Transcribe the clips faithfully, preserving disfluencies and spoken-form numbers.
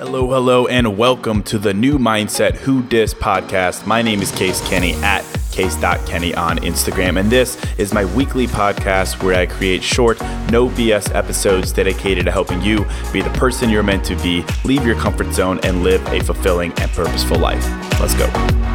Hello, hello, and welcome to the New Mindset Who Dis podcast. My name is Case Kenny at case dot kenny on Instagram, and this is my weekly podcast where I create short, no B S episodes dedicated to helping you be the person you're meant to be, leave your comfort zone, and live a fulfilling and purposeful life. Let's go.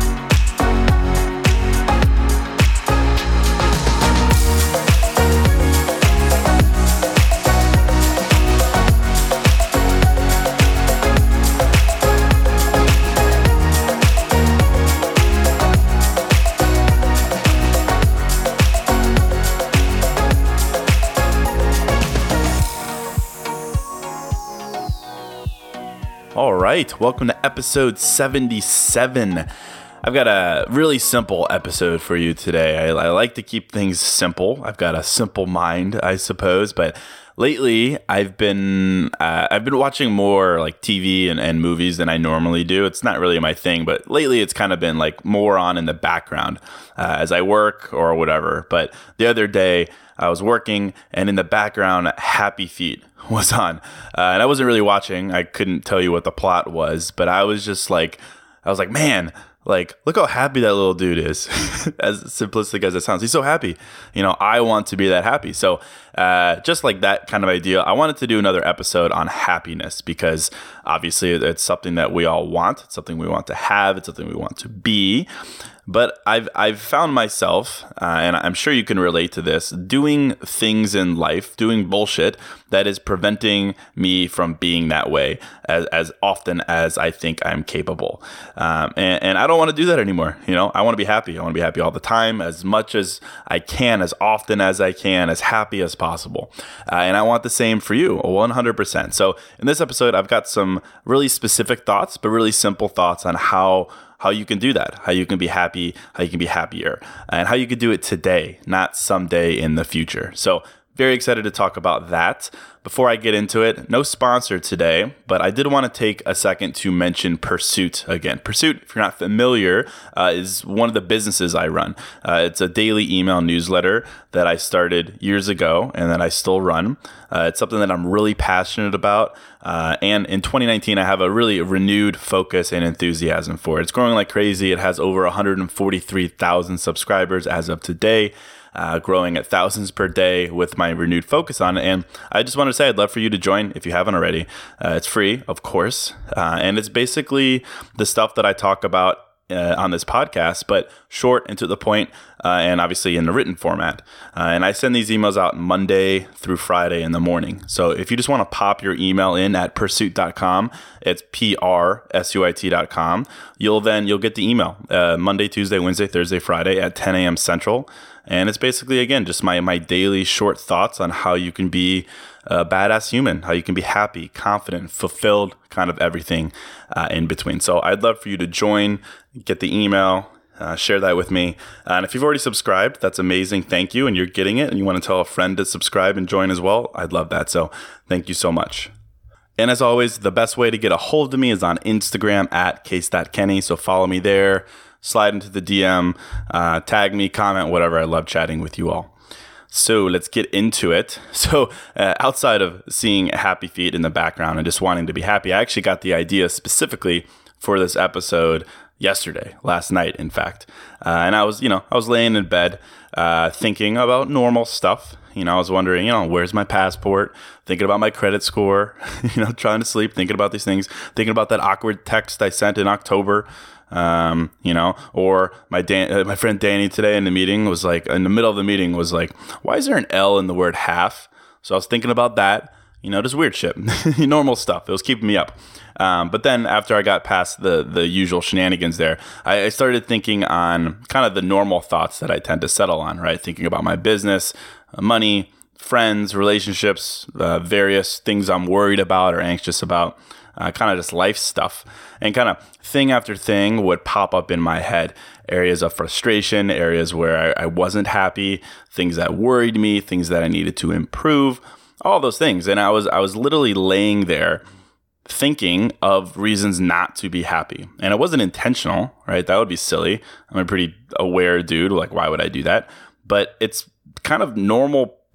All right, welcome to episode seventy-seven. I've got a really simple episode for you today. I, I like to keep things simple. I've got a simple mind, I suppose, but lately I've been uh, I've been watching more like T V and, and movies than I normally do. It's not really my thing, but lately it's kind of been like more on in the background uh, as I work or whatever. But the other day I was working, and in the background, Happy Feet was on. Uh, and I wasn't really watching. I couldn't tell you what the plot was, but I was just like, I was like, man, like, look how happy that little dude is. As simplistic as it sounds, he's so happy. You know, I want to be that happy. So uh, just like that kind of idea, I wanted to do another episode on happiness because obviously it's something that we all want. It's something we want to have. It's something we want to be. But I've I've found myself, uh, and I'm sure you can relate to this, doing things in life, doing bullshit that is preventing me from being that way as, as often as I think I'm capable. Um, and, and I don't want to do that anymore. You know, I want to be happy. I want to be happy all the time, as much as I can, as often as I can, as happy as possible. Uh, and I want the same for you, one hundred percent. So in this episode, I've got some really specific thoughts, but really simple thoughts on how how you can do that, how you can be happy, how you can be happier, and how you can do it today, not someday in the future. So very excited to talk about that. Before I get into it, no sponsor today, but I did want to take a second to mention Pursuit again. Pursuit, if you're not familiar, uh, is one of the businesses I run. Uh, it's a daily email newsletter that I started years ago and that I still run. Uh, it's something that I'm really passionate about. Uh, and in twenty nineteen, I have a really renewed focus and enthusiasm for it. It's growing like crazy. It has over one hundred forty-three thousand subscribers as of today. Uh, growing at thousands per day with my renewed focus on it. And I just want to say I'd love for you to join if you haven't already. Uh, it's free, of course. Uh, and it's basically the stuff that I talk about uh, on this podcast, but short and to the point, uh, and obviously in the written format. Uh, and I send these emails out Monday through Friday in the morning. So if you just want to pop your email in at pursuit dot com, it's P R S U I T dot com, you'll then, you'll get the email uh, Monday, Tuesday, Wednesday, Thursday, Friday at ten a.m. Central. And it's basically, again, just my, my daily short thoughts on how you can be a badass human, how you can be happy, confident, fulfilled, kind of everything uh, in between. So I'd love for you to join, get the email, uh, share that with me. Uh, and if you've already subscribed, that's amazing. Thank you. And you're getting it and you want to tell a friend to subscribe and join as well, I'd love that. So thank you so much. And as always, the best way to get a hold of me is on Instagram at case dot kenny. So follow me there. Slide into the D M, uh, tag me, comment, whatever. I love chatting with you all. So let's get into it. So uh, outside of seeing Happy Feet in the background and just wanting to be happy, I actually got the idea specifically for this episode yesterday, last night, in fact. Uh, and I was, you know, I was laying in bed uh, thinking about normal stuff. You know, I was wondering, you know, where's my passport? Thinking about my credit score, you know, trying to sleep, thinking about these things, thinking about that awkward text I sent in October. Um, you know, or my Dan- uh, my friend Danny today in the meeting was like, in the middle of the meeting was like, why is there an L in the word half? So I was thinking about that, you know, just weird shit, normal stuff. It was keeping me up. Um, but then after I got past the the usual shenanigans there, I, I started thinking on kind of the normal thoughts that I tend to settle on, right? Thinking about my business, uh, money, friends, relationships, uh, various things I'm worried about or anxious about. Uh, kind of just life stuff, and kind of thing after thing would pop up in my head. Areas of frustration, areas where I, I wasn't happy, things that worried me, things that I needed to improve, all those things. And I was I was literally laying there thinking of reasons not to be happy. And it wasn't intentional, right? That would be silly. I'm a pretty aware dude. Like, why would I do that? But it's kind of normal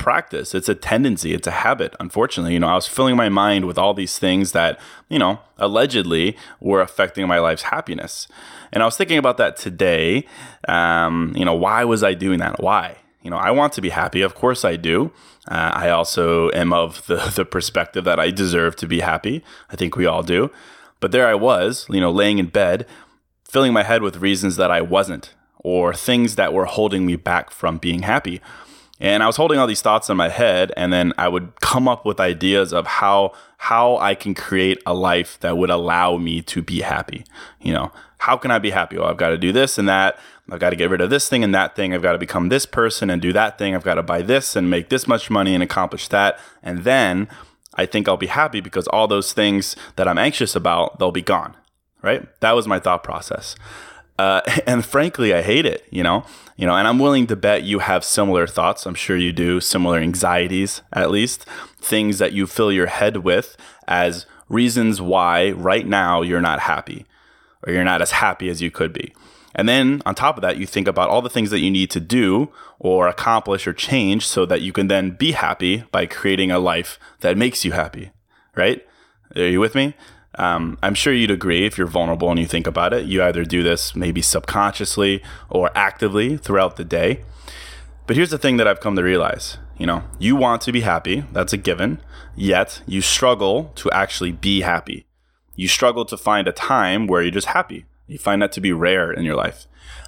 practice. It's a tendency. It's a habit. Unfortunately, you know, I was filling my mind with all these things that, you know, allegedly were affecting my life's happiness. And I was thinking about that today. Um, you know, why was I doing that? Why? You know, I want to be happy. Of course I do. Uh, I also am of the, the perspective that I deserve to be happy. I think we all do. But there I was, you know, laying in bed, filling my head with reasons that I wasn't, or things that were holding me back from being happy. And I was holding all these thoughts in my head, and then I would come up with ideas of how how I can create a life that would allow me to be happy. You know, how can I be happy? Well, I've got to do this and that. I've got to get rid of this thing and that thing. I've got to become this person and do that thing. I've got to buy this and make this much money and accomplish that. And then I think I'll be happy because all those things that I'm anxious about, they'll be gone, right? That was my thought process. Uh, and frankly, I hate it, you know, you know, and I'm willing to bet you have similar thoughts. I'm sure you do, similar anxieties, at least things that you fill your head with as reasons why right now you're not happy, or you're not as happy as you could be. And then on top of that, you think about all the things that you need to do or accomplish or change so that you can then be happy by creating a life that makes you happy, right? Are you with me? Um, I'm sure you'd agree if you're vulnerable and you think about it. You either do this maybe subconsciously or actively throughout the day. But here's the thing that I've come to realize. You know, you want to be happy. That's a given. Yet you struggle to actually be happy. You struggle to find a time where you're just happy. You find that to be rare in your life.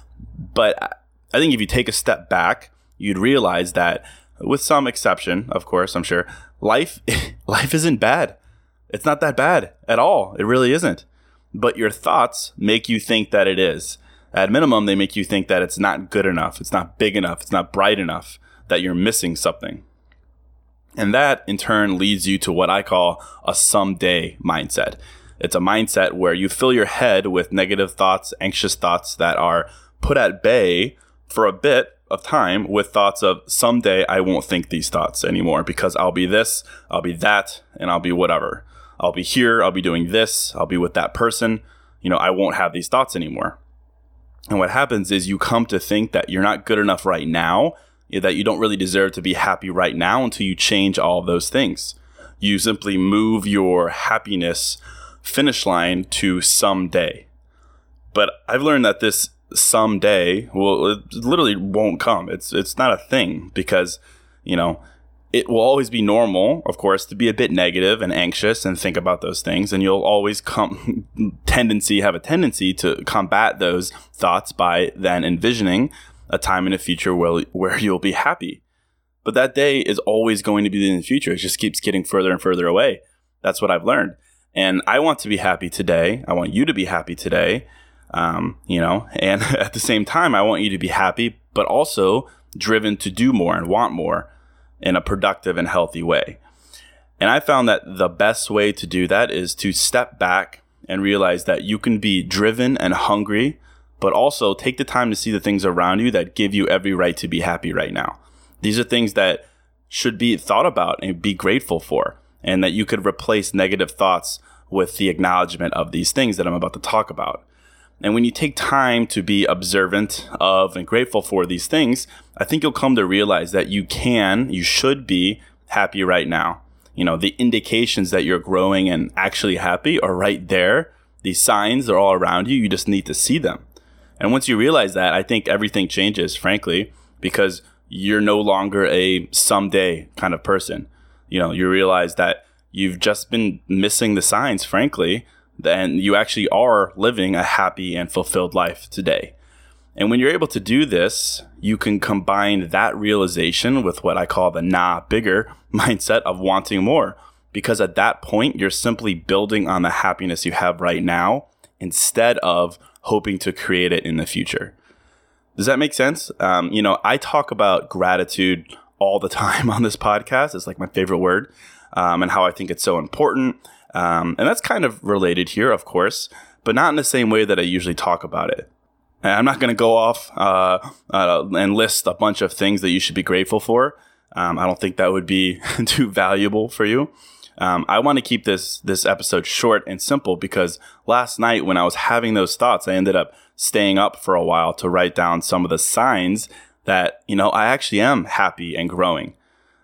But I think if you take a step back, you'd realize that with some exception, of course, I'm sure, life life isn't bad. It's not that bad at all. It really isn't. But your thoughts make you think that it is. At minimum, they make you think that it's not good enough. It's not big enough. It's not bright enough, that you're missing something. And that in turn leads you to what I call a someday mindset. It's a mindset where you fill your head with negative thoughts, anxious thoughts that are put at bay for a bit of time with thoughts of someday I won't think these thoughts anymore because I'll be this, I'll be that, and I'll be whatever. I'll be here, I'll be doing this, I'll be with that person. You know, I won't have these thoughts anymore. And what happens is you come to think that you're not good enough right now, that you don't really deserve to be happy right now until you change all of those things. You simply move your happiness finish line to someday. But I've learned that this someday, well, it literally won't come. It's it's not a thing because, you know, it will always be normal, of course, to be a bit negative and anxious and think about those things. And you'll always come tendency have a tendency to combat those thoughts by then envisioning a time in the future where, where you'll be happy. But that day is always going to be in the future. It just keeps getting further and further away. That's what I've learned. And I want to be happy today. I want you to be happy today. Um, you know, and at the same time, I want you to be happy, but also driven to do more and want more in a productive and healthy way. And I found that the best way to do that is to step back and realize that you can be driven and hungry, but also take the time to see the things around you that give you every right to be happy right now. These are things that should be thought about and be grateful for, and that you could replace negative thoughts with the acknowledgement of these things that I'm about to talk about. And when you take time to be observant of and grateful for these things, I think you'll come to realize that you can, you should be happy right now. You know, the indications that you're growing and actually happy are right there. These signs are all around you. You just need to see them. And once you realize that, I think everything changes, frankly, because you're no longer a someday kind of person. You know, you realize that you've just been missing the signs, frankly, then you actually are living a happy and fulfilled life today. And when you're able to do this, you can combine that realization with what I call the nah bigger mindset of wanting more. Because at that point, you're simply building on the happiness you have right now instead of hoping to create it in the future. Does that make sense? Um, you know, I talk about gratitude all the time on this podcast. It's like my favorite word, um, and how I think it's so important. Um, and that's kind of related here, of course, but not in the same way that I usually talk about it. And I'm not going to go off uh, uh, and list a bunch of things that you should be grateful for. Um, I don't think that would be too valuable for you. Um, I want to keep this this episode short and simple because last night when I was having those thoughts, I ended up staying up for a while to write down some of the signs that, you know, I actually am happy and growing.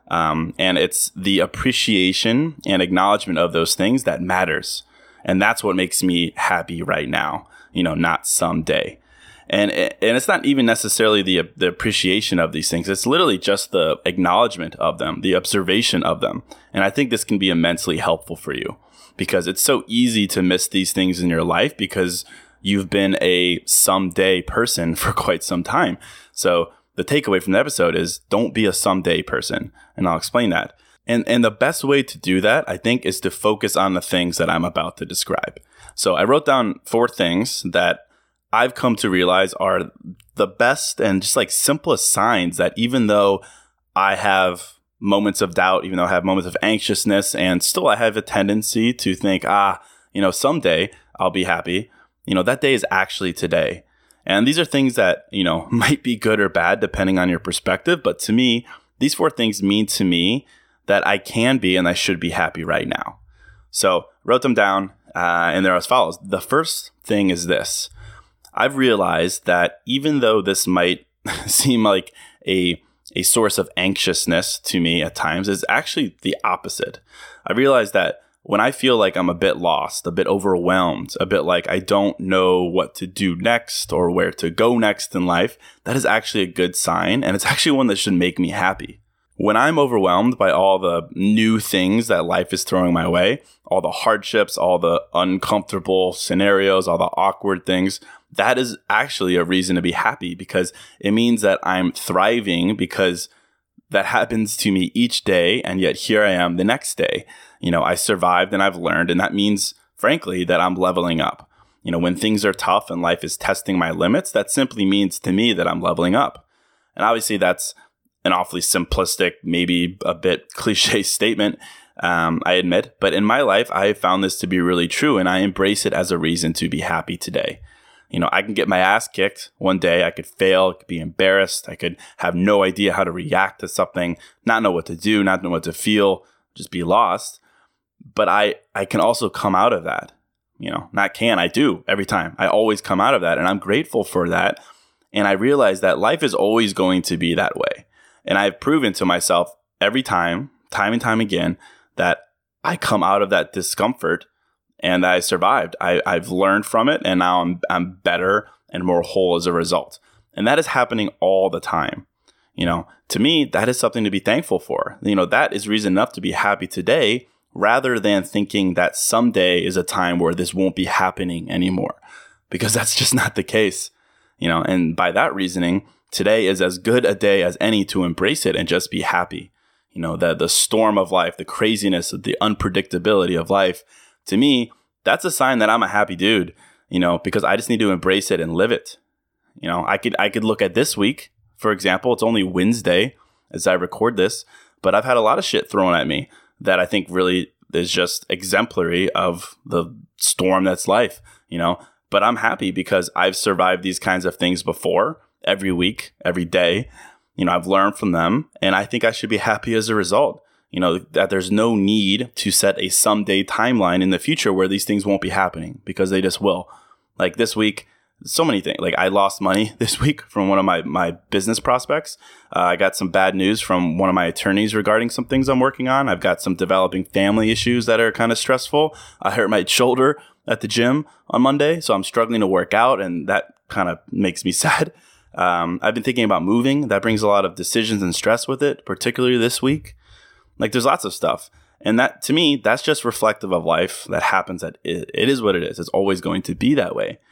Um, and it's the appreciation and acknowledgement of those things that matters. And that's what makes me happy right now, you know, not someday. And and it's not even necessarily the the appreciation of these things. It's literally just the acknowledgement of them, the observation of them. And I think this can be immensely helpful for you because it's so easy to miss these things in your life because you've been a someday person for quite some time. So the takeaway from the episode is don't be a someday person. And I'll explain that. And and the best way to do that, I think, is to focus on the things that I'm about to describe. So I wrote down four things that I've come to realize are the best and just like simplest signs that even though I have moments of doubt, even though I have moments of anxiousness, and still I have a tendency to think, ah, you know, someday I'll be happy. You know, that day is actually today. And these are things that, you know, might be good or bad depending on your perspective. But to me, these four things mean to me that I can be and I should be happy right now. So wrote them down uh, and they're as follows. The first thing is this. I've realized that even though this might seem like a a source of anxiousness to me at times, it's actually the opposite. I realized that when I feel like I'm a bit lost, a bit overwhelmed, a bit like I don't know what to do next or where to go next in life, that is actually a good sign. And it's actually one that should make me happy. When I'm overwhelmed by all the new things that life is throwing my way, all the hardships, all the uncomfortable scenarios, all the awkward things, that is actually a reason to be happy because it means that I'm thriving because that happens to me each day. And yet here I am the next day. You know, I survived and I've learned. And that means, frankly, that I'm leveling up. You know, when things are tough and life is testing my limits, that simply means to me that I'm leveling up. And obviously that's an awfully simplistic, maybe a bit cliche statement, um, I admit. But in my life, I have found this to be really true, and I embrace it as a reason to be happy today. You know, I can get my ass kicked one day. I could fail, I could be embarrassed. I could have no idea how to react to something, not know what to do, not know what to feel, just be lost. But I, I can also come out of that. You know, not can, I do every time. I always come out of that, and I'm grateful for that. And I realize that life is always going to be that way. And I've proven to myself every time, time and time again, that I come out of that discomfort and I survived. I, I've learned from it, and now I'm I'm better and more whole as a result. And that is happening all the time. You know, to me, that is something to be thankful for. You know, that is reason enough to be happy today, rather than thinking that someday is a time where this won't be happening anymore, because that's just not the case. You know, and by that reasoning, today is as good a day as any to embrace it and just be happy. You know, the, the storm of life, the craziness of the unpredictability of life, to me, that's a sign that I'm a happy dude, you know, because I just need to embrace it and live it. You know, I could, I could look at this week, for example. It's only Wednesday as I record this, but I've had a lot of shit thrown at me that I think really is just exemplary of the storm that's life, you know, but I'm happy because I've survived these kinds of things before. Every week, every day, you know, I've learned from them, and I think I should be happy as a result. You know, that there's no need to set a someday timeline in the future where these things won't be happening, because they just will. Like this week, so many things. Like I lost money this week from one of my, my business prospects. Uh, I got some bad news from one of my attorneys regarding some things I'm working on. I've got some developing family issues that are kind of stressful. I hurt my shoulder at the gym on Monday, so I'm struggling to work out, and that kind of makes me sad. Um, I've been thinking about moving. That brings a lot of decisions and stress with it, particularly this week. Like there's lots of stuff. And that, to me, that's just reflective of life that happens. That it, it is what it is. It's always going to be that way.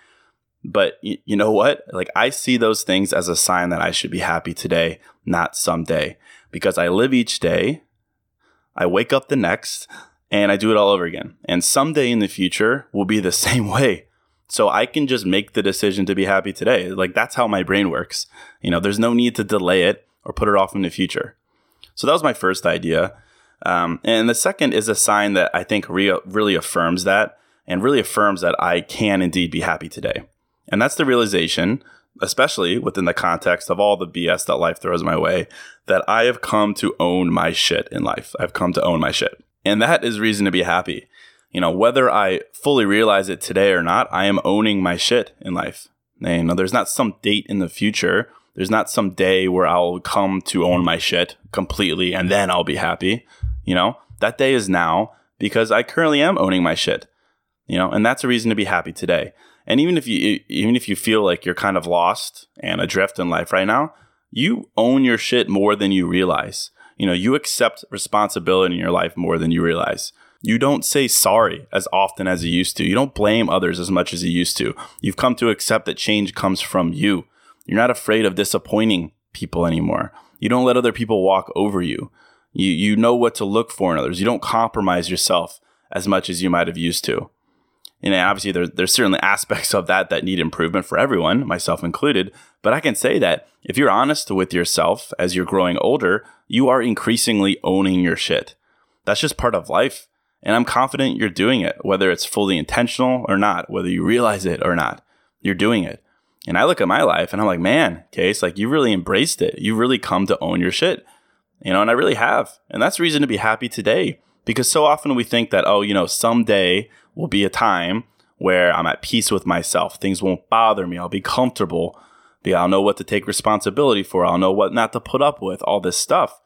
But y- you know what? Like I see those things as a sign that I should be happy today, not someday, because I live each day. I wake up the next and I do it all over again. And someday in the future will be the same way. So I can just make the decision to be happy today. Like that's how my brain works. You know, there's no need to delay it or put it off in the future. So that was my first idea. Um, and the second is a sign that I think re- really affirms that and really affirms that I can indeed be happy today. And that's the realization, especially within the context of all the B S that life throws my way, that I have come to own my shit in life. I've come to own my shit. And that is reason to be happy. You know, whether I fully realize it today or not, I am owning my shit in life. And, you know, there's not some date in the future There's not some day where I'll come to own my shit completely and then I'll be happy. You know, that day is now because I currently am owning my shit, you know, and that's a reason to be happy today. And even if you, even if you feel like you're kind of lost and adrift in life right now, you own your shit more than you realize. You know, you accept responsibility in your life more than you realize. You don't say sorry as often as you used to. You don't blame others as much as you used to. You've come to accept that change comes from you. You're not afraid of disappointing people anymore. You don't let other people walk over you. You you know what to look for in others. You don't compromise yourself as much as you might have used to. And obviously, there, there's certainly aspects of that that need improvement for everyone, myself included. But I can say that if you're honest with yourself as you're growing older, you are increasingly owning your shit. That's just part of life. And I'm confident you're doing it, whether it's fully intentional or not, whether you realize it or not, you're doing it. And I look at my life and I'm like, man, Case, like you really embraced it. You really come to own your shit, you know, and I really have. And that's reason to be happy today, because so often we think that, oh, you know, someday will be a time where I'm at peace with myself. Things won't bother me. I'll be comfortable. I'll know what to take responsibility for. I'll know what not to put up with, all this stuff.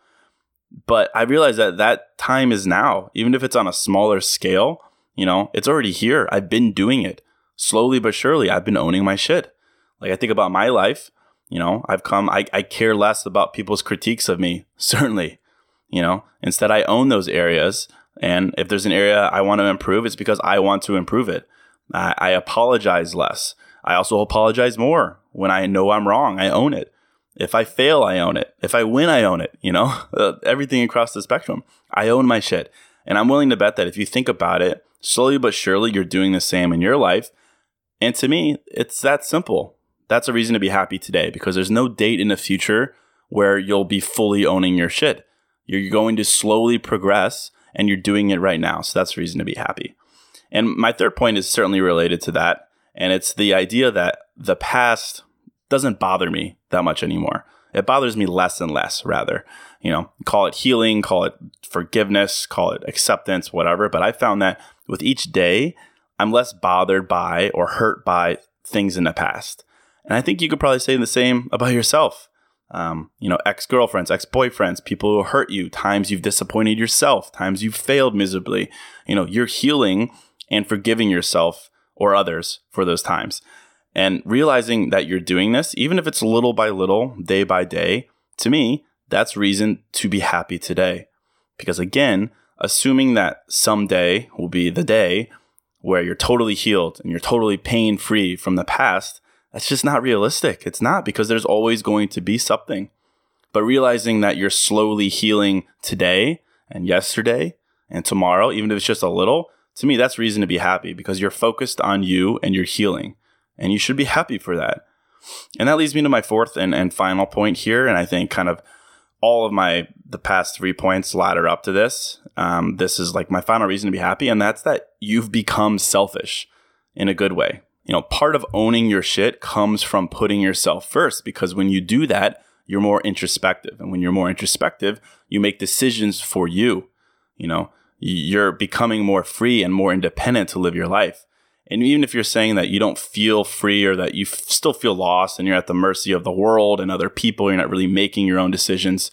But I realize that that time is now, even if it's on a smaller scale, you know, it's already here. I've been doing it slowly but surely. I've been owning my shit. Like I think about my life, you know, I've come, I, I care less about people's critiques of me, certainly, you know, instead I own those areas. And if there's an area I want to improve, it's because I want to improve it. I, I apologize less. I also apologize more when I know I'm wrong. I own it. If I fail, I own it. If I win, I own it. You know, everything across the spectrum. I own my shit. And I'm willing to bet that if you think about it, slowly but surely, you're doing the same in your life. And to me, it's that simple. That's a reason to be happy today, because there's no date in the future where you'll be fully owning your shit. You're going to slowly progress and you're doing it right now. So that's a reason to be happy. And my third point is certainly related to that. And it's the idea that the past doesn't bother me that much anymore. It bothers me less and less, rather. You know, call it healing, call it forgiveness, call it acceptance, whatever. But I found that with each day, I'm less bothered by or hurt by things in the past. And I think you could probably say the same about yourself. Um, you know, ex-girlfriends, ex-boyfriends, people who hurt you, times you've disappointed yourself, times you've failed miserably. You know, you're healing and forgiving yourself or others for those times. And realizing that you're doing this, even if it's little by little, day by day, to me, that's reason to be happy today. Because again, assuming that someday will be the day where you're totally healed and you're totally pain-free from the past, that's just not realistic. It's not, because there's always going to be something. But realizing that you're slowly healing today and yesterday and tomorrow, even if it's just a little, to me, that's reason to be happy, because you're focused on you and you're healing. And you should be happy for that. And that leads me to my fourth and, and final point here. And I think kind of all of my, the past three points ladder up to this. Um, this is like my final reason to be happy. And that's that you've become selfish in a good way. You know, part of owning your shit comes from putting yourself first, because when you do that, you're more introspective. And when you're more introspective, you make decisions for you. You know, you're becoming more free and more independent to live your life. And even if you're saying that you don't feel free, or that you f- still feel lost and you're at the mercy of the world and other people, you're not really making your own decisions,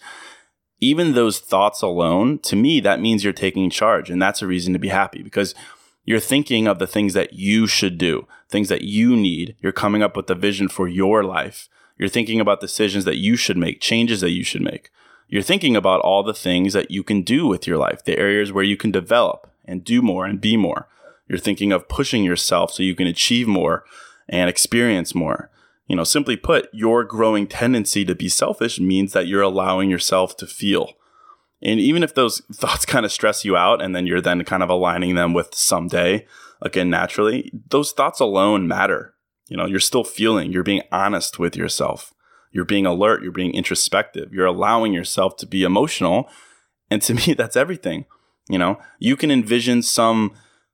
even those thoughts alone, to me, that means you're taking charge. And that's a reason to be happy, because you're thinking of the things that you should do, things that you need. You're coming up with a vision for your life. You're thinking about decisions that you should make, changes that you should make. You're thinking about all the things that you can do with your life, the areas where you can develop and do more and be more. You're thinking of pushing yourself so you can achieve more and experience more. You know, simply put, your growing tendency to be selfish means that you're allowing yourself to feel. And even if those thoughts kind of stress you out, and then you're then kind of aligning them with someday, again, naturally, those thoughts alone matter. You know, you're still feeling, you're being honest with yourself. You're being alert, you're being introspective. You're allowing yourself to be emotional. And to me, that's everything. You know, you can envision some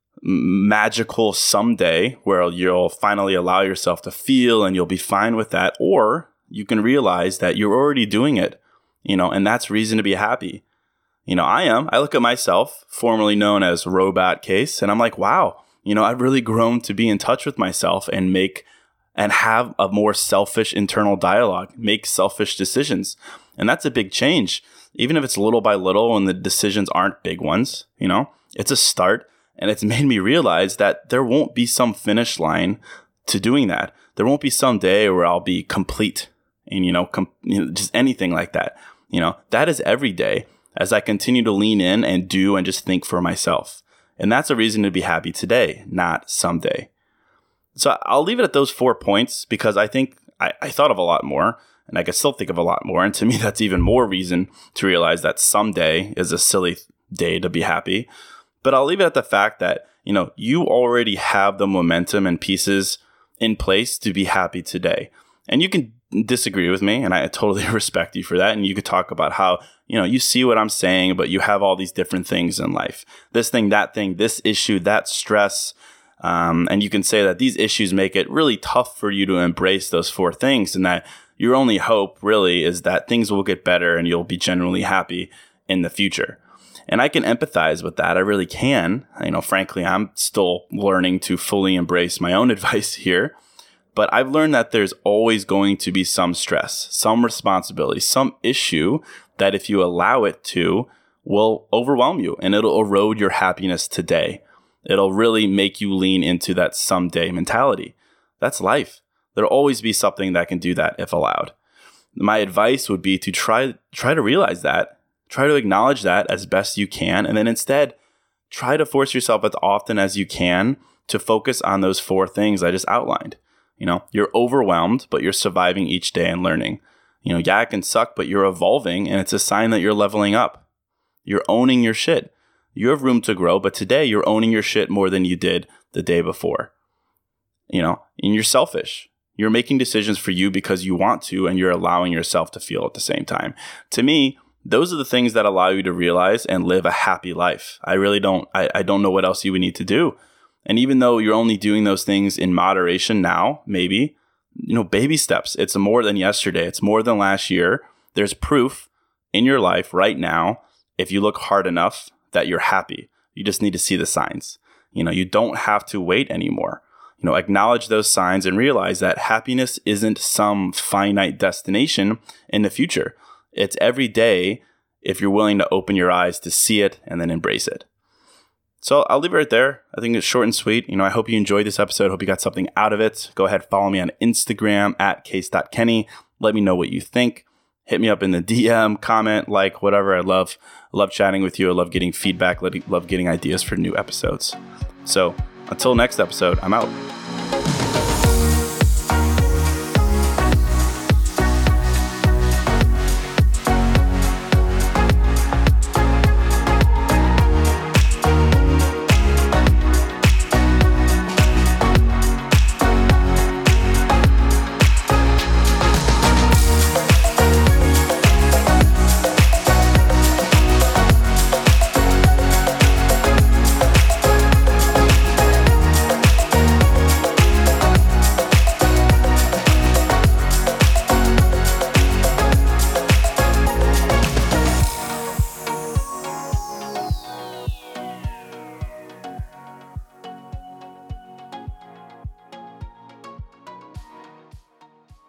magical someday where you'll finally allow yourself to feel and you'll be fine with that. Or you can realize that you're already doing it, you know, and that's reason to be happy. You know, I am. I look at myself, formerly known as Robot Case, and I'm like, wow, you know, I've really grown to be in touch with myself and make and have a more selfish internal dialogue, make selfish decisions. And that's a big change. Even if it's little by little and the decisions aren't big ones, you know, it's a start. And it's made me realize that there won't be some finish line to doing that. There won't be some day where I'll be complete and, you know, com- you know, just anything like that. You know, that is every day as I continue to lean in and do and just think for myself. And that's a reason to be happy today, not someday. So I'll leave it at those four points because I think I, I thought of a lot more and I could still think of a lot more. And to me, that's even more reason to realize that someday is a silly day to be happy. But I'll leave it at the fact that, you know, you already have the momentum and pieces in place to be happy today. And you can disagree with me, and I totally respect you for that. And you could talk about how, you know, you see what I'm saying, but you have all these different things in life. This thing, that thing, this issue, that stress. Um, and you can say that these issues make it really tough for you to embrace those four things, and that your only hope really is that things will get better and you'll be genuinely happy in the future. And I can empathize with that. I really can. You know, frankly, I'm still learning to fully embrace my own advice here. But I've learned that there's always going to be some stress, some responsibility, some issue that if you allow it to will overwhelm you and it'll erode your happiness today. It'll really make you lean into that someday mentality. That's life. There'll always be something that can do that if allowed. My advice would be to try try to realize that. Try to acknowledge that as best you can, and then instead, try to force yourself as often as you can to focus on those four things I just outlined. You know, you're overwhelmed, but you're surviving each day and learning. You know, yeah, it can suck, but you're evolving, and it's a sign that you're leveling up. You're owning your shit. You have room to grow, but today you're owning your shit more than you did the day before. You know, and you're selfish. You're making decisions for you because you want to, and you're allowing yourself to feel at the same time. To me, those are the things that allow you to realize and live a happy life. I really don't, I, I don't know what else you would need to do. And even though you're only doing those things in moderation now, maybe, you know, baby steps. It's more than yesterday. It's more than last year. There's proof in your life right now, if you look hard enough, that you're happy. You just need to see the signs. You know, you don't have to wait anymore. You know, acknowledge those signs and realize that happiness isn't some finite destination in the future. It's every day if you're willing to open your eyes to see it and then embrace it. So I'll leave it right there. I think it's short and sweet. You know, I hope you enjoyed this episode. Hope you got something out of it. Go ahead, follow me on Instagram at case dot kenny. Let me know what you think. Hit me up in the D M, comment, like, whatever. I love, love chatting with you. I love getting feedback. Love getting ideas for new episodes. So until next episode, I'm out.